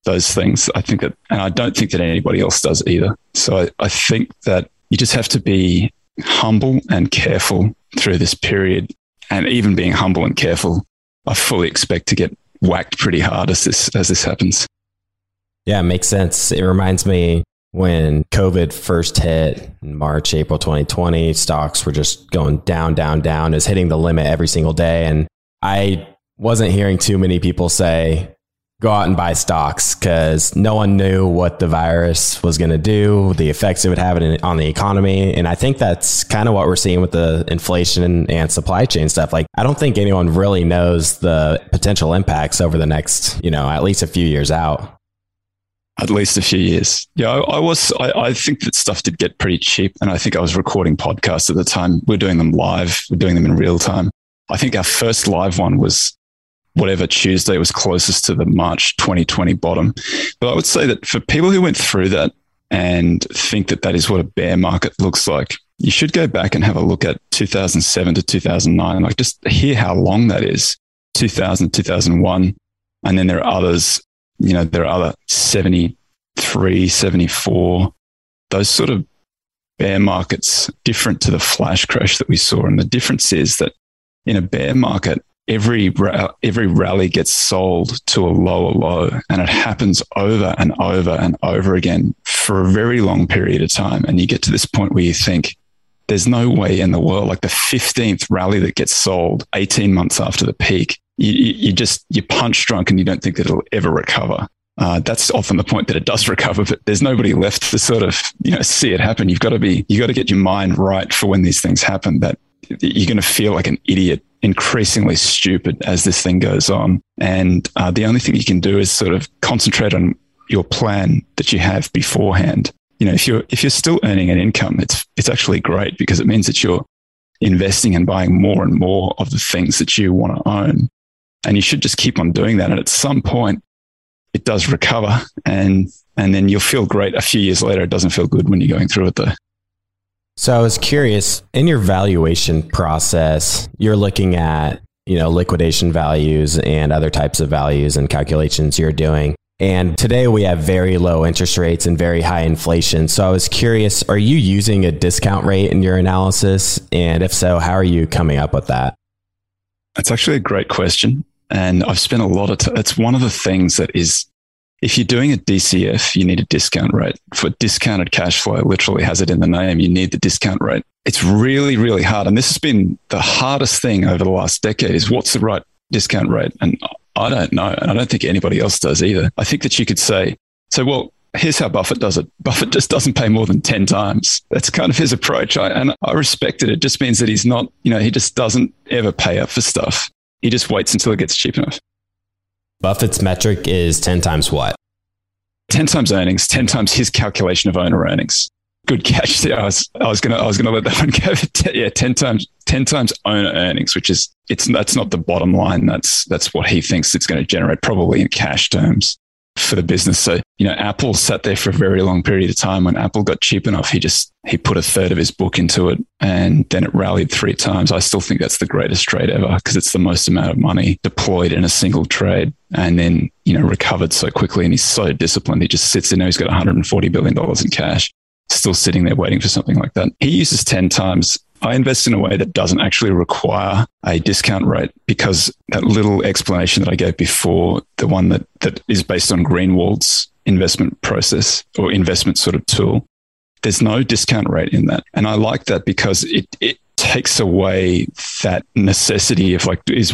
those things. I think that, and I don't think that anybody else does either. So I think that you just have to be humble and careful through this period. And even being humble and careful, I fully expect to get whacked pretty hard as this happens. Yeah, it makes sense. It reminds me when COVID first hit in March, April 2020, stocks were just going down, down, down. It was hitting the limit every single day. And I wasn't hearing too many people say, go out and buy stocks, because no one knew what the virus was going to do, the effects it would have on the economy. And I think that's kind of what we're seeing with the inflation and supply chain stuff. Like, I don't think anyone really knows the potential impacts over the next, at least a few years out. At least a few years. Yeah, I think that stuff did get pretty cheap. And I think I was recording podcasts at the time. We're doing them live. We're doing them in real time. I think our first live one was whatever Tuesday was closest to the March 2020 bottom. But I would say that for people who went through that and think that that is what a bear market looks like, you should go back and have a look at 2007 to 2009. Like, just hear how long that is. 2000, 2001. And then there are others. There are other 73, 74, those sort of bear markets different to the flash crash that we saw. And the difference is that in a bear market, every rally gets sold to a lower low, and it happens over and over and over again for a very long period of time. And you get to this point where you think, there's no way in the world, like the 15th rally that gets sold 18 months after the peak, you're punch drunk and you don't think that it'll ever recover. That's often the point that it does recover, but there's nobody left to sort of, see it happen. You've got to get your mind right for when these things happen, that you're going to feel like an idiot, increasingly stupid as this thing goes on. And the only thing you can do is sort of concentrate on your plan that you have beforehand. If you're still earning an income, it's actually great, because it means that you're investing and buying more and more of the things that you want to own. And you should just keep on doing that. And at some point, it does recover, and then you'll feel great. A few years later, it doesn't feel good when you're going through it though. So I was curious, in your valuation process, you're looking at, liquidation values and other types of values and calculations you're doing. And today we have very low interest rates and very high inflation. So I was curious, are you using a discount rate in your analysis? And if so, how are you coming up with that? That's actually a great question. And I've spent a lot of time. It's one of the things that is, if you're doing a DCF, you need a discount rate. For discounted cash flow, literally has it in the name, you need the discount rate. It's really, really hard. And this has been the hardest thing over the last decade, is what's the right discount rate? And I don't know. And I don't think anybody else does either. I think that you could say, well, here's how Buffett does it. Buffett just doesn't pay more than 10 times. That's kind of his approach. And I respect it. It just means that he's not, he just doesn't ever pay up for stuff. He just waits until it gets cheap enough. Buffett's metric is 10 times what? 10 times earnings, 10 times his calculation of owner earnings. Good catch there. I was gonna let that one go. Yeah, 10 times owner earnings, which is that's not the bottom line. That's what he thinks it's going to generate, probably in cash terms, for the business. So, Apple sat there for a very long period of time. When Apple got cheap enough, he put a third of his book into it, and then it rallied 3 times. I still think that's the greatest trade ever, because it's the most amount of money deployed in a single trade, and then, recovered so quickly. And he's so disciplined. He just sits in there. He's got $140 billion in cash, still sitting there waiting for something like that. He uses 10 times. I invest in a way that doesn't actually require a discount rate, because that little explanation that I gave before, the one that is based on Greenwald's investment process or investment sort of tool, there's no discount rate in that. And I like that, because it takes away that necessity of, like, is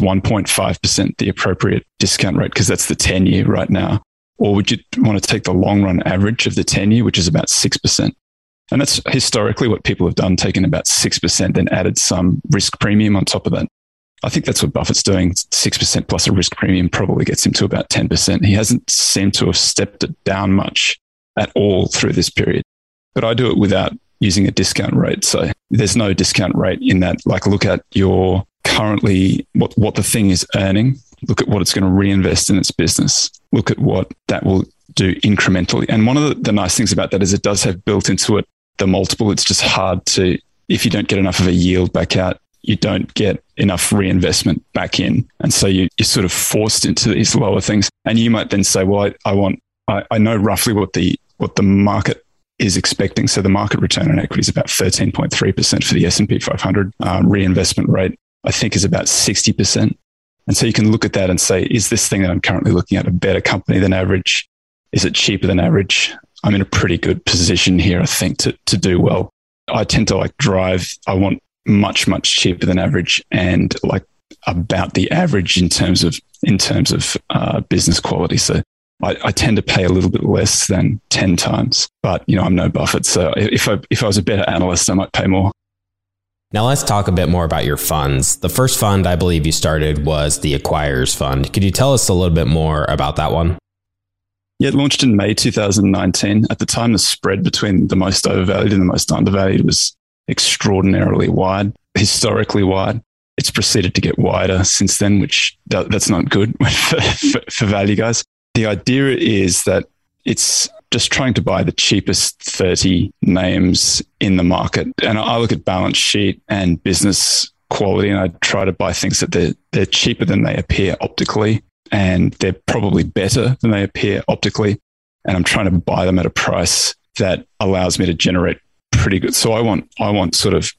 1.5% the appropriate discount rate, because that's the 10-year right now? Or would you want to take the long run average of the 10-year, which is about 6%? And that's historically what people have done, taken about 6%, then added some risk premium on top of that. I think that's what Buffett's doing. 6% plus a risk premium probably gets him to about 10%. He hasn't seemed to have stepped it down much at all through this period. But I do it without using a discount rate. So there's no discount rate in that. Like, look at your currently, what the thing is earning. Look at what it's going to reinvest in its business. Look at what that will do incrementally. And one of the nice things about that is it does have built into it the multiple. It's just hard to, if you don't get enough of a yield back out, you don't get enough reinvestment back in. And so you're sort of forced into these lower things. And you might then say, well, I want I know roughly what the market is expecting. So the market return on equity is about 13.3% for the S&P 500. Reinvestment rate, I think, is about 60%. And so you can look at that and say, is this thing that I'm currently looking at a better company than average? Is it cheaper than average? I'm in a pretty good position here, I think, to do well. I tend to I want much, much cheaper than average and like about the average in terms of business quality. So I tend to pay a little bit less than 10 times, but I'm no Buffett. So if I was a better analyst, I might pay more. Now let's talk a bit more about your funds. The first fund I believe you started was the Acquirers Fund. Could you tell us a little bit more about that one? Yeah, it launched in May 2019. At the time, the spread between the most overvalued and the most undervalued was extraordinarily wide, historically wide. It's proceeded to get wider since then, which that's not good for value guys. The idea is that it's just trying to buy the cheapest 30 names in the market. And I look at balance sheet and business quality, and I try to buy things that they're cheaper than they appear optically, and they're probably better than they appear optically. And I'm trying to buy them at a price that allows me to generate pretty good. So I want sort of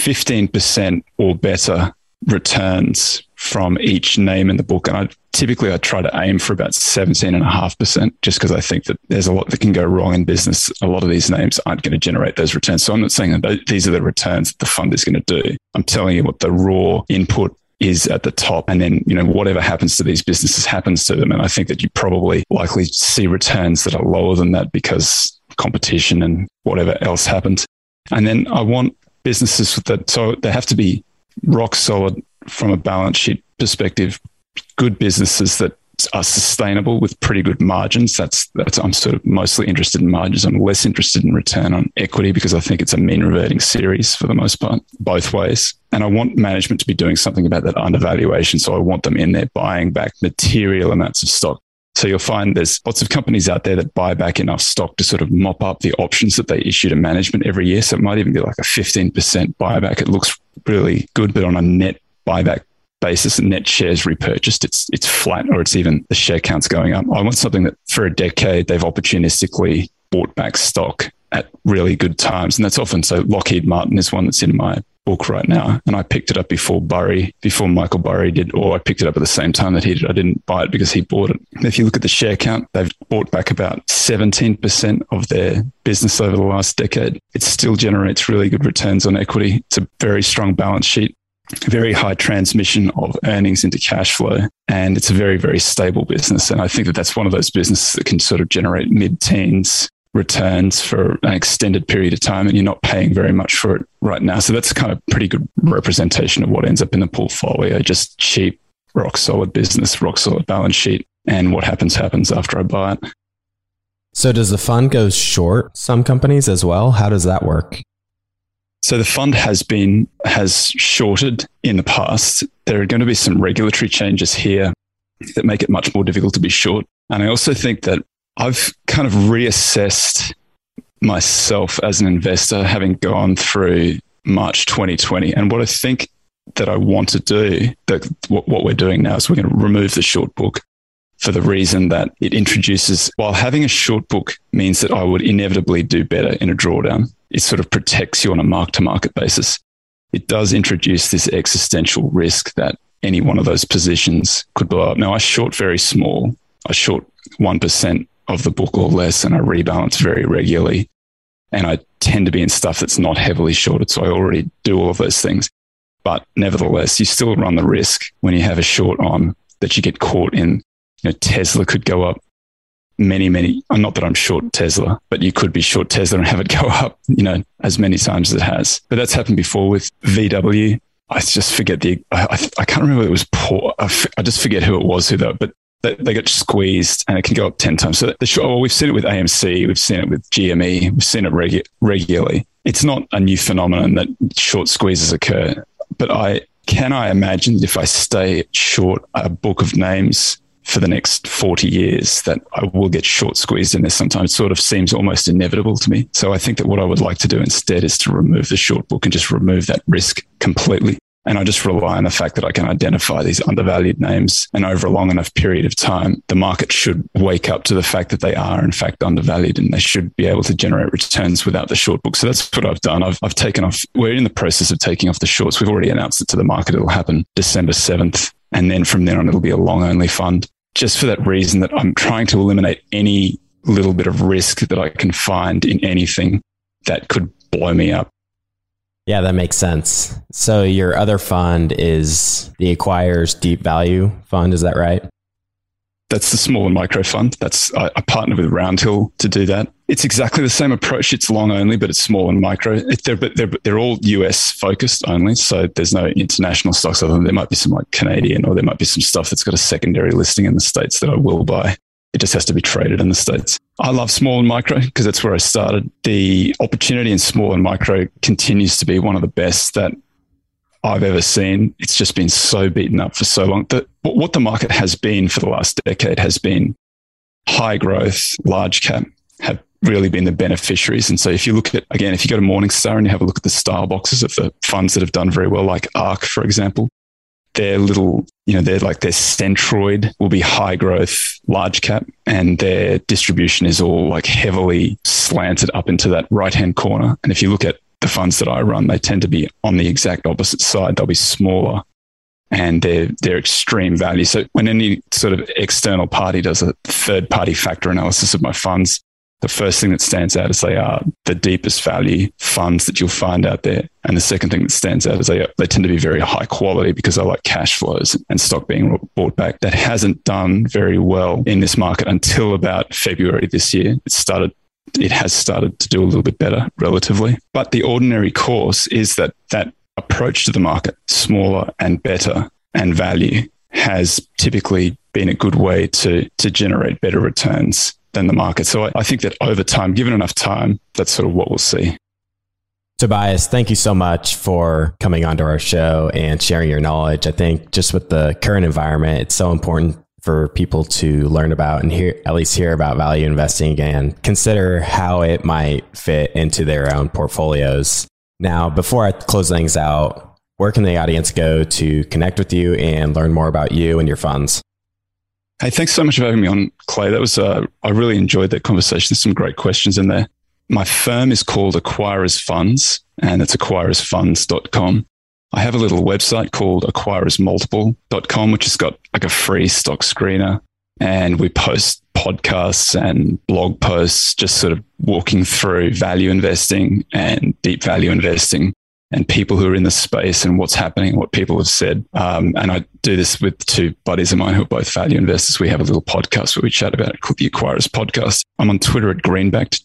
15% or better returns from each name in the book. And I try to aim for about 17.5%, just because I think that there's a lot that can go wrong in business. A lot of these names aren't going to generate those returns. So I'm not saying that these are the returns that the fund is going to do. I'm telling you what the raw input is at the top. And then, whatever happens to these businesses happens to them. And I think that you probably likely see returns that are lower than that because competition and whatever else happens. And then I want businesses so they have to be rock solid from a balance sheet perspective, good businesses that are sustainable with pretty good margins. That's I'm sort of mostly interested in margins. I'm less interested in return on equity because I think it's a mean reverting series for the most part, both ways. And I want management to be doing something about that undervaluation. So I want them in there buying back material amounts of stock. So you'll find there's lots of companies out there that buy back enough stock to sort of mop up the options that they issue to management every year. So it might even be like a 15% buyback. It looks really good, but on a net buyback basis and net shares repurchased, it's flat, or it's even the share count's going up. I want something that for a decade they've opportunistically bought back stock at really good times. And that's often, so Lockheed Martin is one that's in my book right now. And I picked it up before Michael Burry did, or I picked it up at the same time that he did. I didn't buy it because he bought it. And if you look at the share count, they've bought back about 17% of their business over the last decade. It still generates really good returns on equity. It's a very strong balance sheet, very high transmission of earnings into cash flow. And it's a very, very stable business. And I think that that's one of those businesses that can sort of generate mid-teens returns for an extended period of time, and you're not paying very much for it right now. So that's kind of pretty good representation of what ends up in the portfolio. Just cheap, rock solid business, rock solid balance sheet. And what happens after I buy it. So does the fund go short some companies as well? How does that work? So the fund has shorted in the past. There are going to be some regulatory changes here that make it much more difficult to be short. And I also think that I've kind of reassessed myself as an investor, having gone through March 2020. And what I think that I want to do, what we're doing now is we're going to remove the short book for the reason that it introduces, while having a short book means that I would inevitably do better in a drawdown, it sort of protects you on a mark-to-market basis. It does introduce this existential risk that any one of those positions could blow up. Now, I short very small. I short 1% of the book or less, and I rebalance very regularly. And I tend to be in stuff that's not heavily shorted, so I already do all of those things. But nevertheless, you still run the risk when you have a short on that you get caught in. Tesla could go up many, not that I'm short Tesla, but you could be short Tesla and have it go up, as many times as it has. But that's happened before with VW. I just forget I can't remember if it was Paul. I just forget who it was, but they got squeezed and it can go up 10 times. So we've seen it with AMC, we've seen it with GME, we've seen it regularly. It's not a new phenomenon that short squeezes occur, but I imagine that if I stay short a book of names for the next 40 years, that I will get short squeezed in this sometimes. It sort of seems almost inevitable to me. So I think that what I would like to do instead is to remove the short book and just remove that risk completely. And I just rely on the fact that I can identify these undervalued names. And over a long enough period of time, the market should wake up to the fact that they are in fact undervalued and they should be able to generate returns without the short book. So that's what I've done. I've taken off, we're in the process of taking off the shorts. We've already announced it to the market. It'll happen December 7th. And then from then on, it'll be a long only fund. Just for that reason that I'm trying to eliminate any little bit of risk that I can find in anything that could blow me up. Yeah, that makes sense. So your other fund is the Acquirers Deep Value Fund. Is that right? That's the small and micro fund. I partnered with Roundhill to do that. It's exactly the same approach. It's long only, but it's small and micro. They're all US focused only. So there's no international stocks other than there might be some like Canadian, or there might be some stuff that's got a secondary listing in the States that I will buy. It just has to be traded in the States. I love small and micro because that's where I started. The opportunity in small and micro continues to be one of the best that I've ever seen. It's just been so beaten up for so long. What the market has been for the last decade has been high growth, large cap have really been the beneficiaries. And so if you look at, again, if you go to Morningstar and you have a look at the style boxes of the funds that have done very well, like ARK, for example, their little, they're like their centroid will be high growth, large cap, and their distribution is all like heavily slanted up into that right-hand corner. And if you look at the funds that I run, they tend to be on the exact opposite side. They'll be smaller and they're extreme value. So when any sort of external party does a third-party factor analysis of my funds, the first thing that stands out is they are the deepest value funds that you'll find out there. And the second thing that stands out is they tend to be very high quality because they like cash flows and stock being bought back. That hasn't done very well in this market until about February this year. It has started to do a little bit better relatively. But the ordinary course is that approach to the market, smaller and better and value, has typically been a good way to generate better returns than the market. So I think that over time, given enough time, that's sort of what we'll see. Tobias, thank you so much for coming onto our show and sharing your knowledge. I think just with the current environment, it's so important for people to learn about and hear about value investing and consider how it might fit into their own portfolios. Now, before I close things out, where can the audience go to connect with you and learn more about you and your funds? Hey, thanks so much for having me on, Clay. That was I really enjoyed that conversation. There's some great questions in there. My firm is called Acquirers Funds, and it's acquirersfunds.com. I have a little website called acquirersmultiple.com, which has got like a free stock screener, and we post podcasts and blog posts just sort of walking through value investing and deep value investing and people who are in the space and what's happening, what people have said. And I do this with two buddies of mine who are both value investors. We have a little podcast where we chat about it called the Acquirers Podcast. I'm on Twitter at Greenbacked,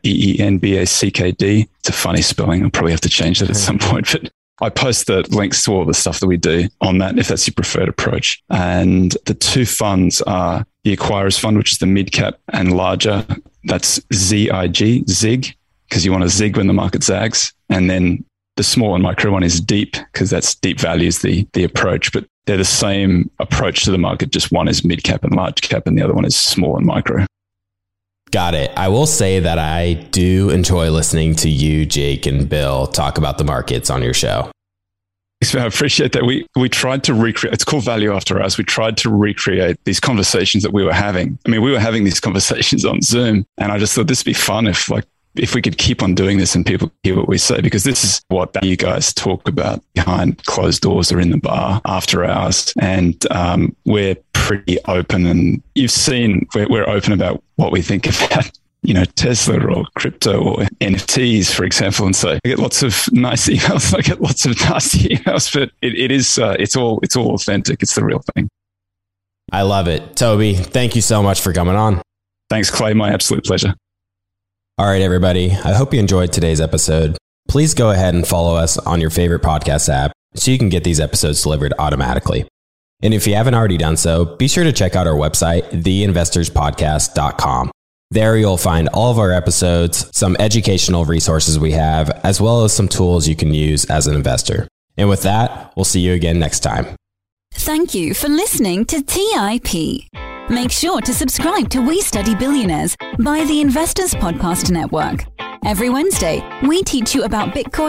GREENBACKD. It's a funny spelling. I'll probably have to change that at some point, but I post the links to all the stuff that we do on that if that's your preferred approach. And the two funds are the Acquirers Fund, which is the mid-cap and larger. That's ZIG, ZIG, because you want to zig when the market zags. And then the small and micro one is deep, because that's deep value is the approach, but they're the same approach to the market. Just one is mid-cap and large cap, and the other one is small and micro. Got it. I will say that I do enjoy listening to you, Jake, and Bill talk about the markets on your show. I appreciate that. We tried to recreate, it's called Value After Hours. We tried to recreate these conversations that we were having. I mean, we were having these conversations on Zoom, and I just thought this would be fun if we could keep on doing this and people hear what we say, because this is what you guys talk about behind closed doors or in the bar after hours. And we're pretty open, and you've seen we're open about what we think about, Tesla or crypto or NFTs, for example. And so I get lots of nice emails. I get lots of nasty emails, but it's all authentic. It's the real thing. I love it. Toby, thank you so much for coming on. Thanks, Clay. My absolute pleasure. All right, everybody. I hope you enjoyed today's episode. Please go ahead and follow us on your favorite podcast app so you can get these episodes delivered automatically. And if you haven't already done so, be sure to check out our website, theinvestorspodcast.com. There you'll find all of our episodes, some educational resources we have, as well as some tools you can use as an investor. And with that, we'll see you again next time. Thank you for listening to TIP. Make sure to subscribe to We Study Billionaires by the Investors Podcast Network. Every Wednesday, we teach you about Bitcoin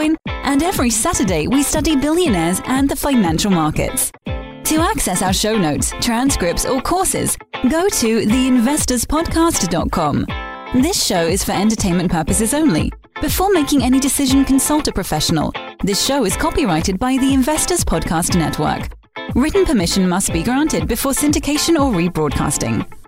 And every Saturday, we study billionaires and the financial markets. To access our show notes, transcripts, or courses, go to theinvestorspodcast.com. This show is for entertainment purposes only. Before making any decision, consult a professional. This show is copyrighted by the Investors Podcast Network. Written permission must be granted before syndication or rebroadcasting.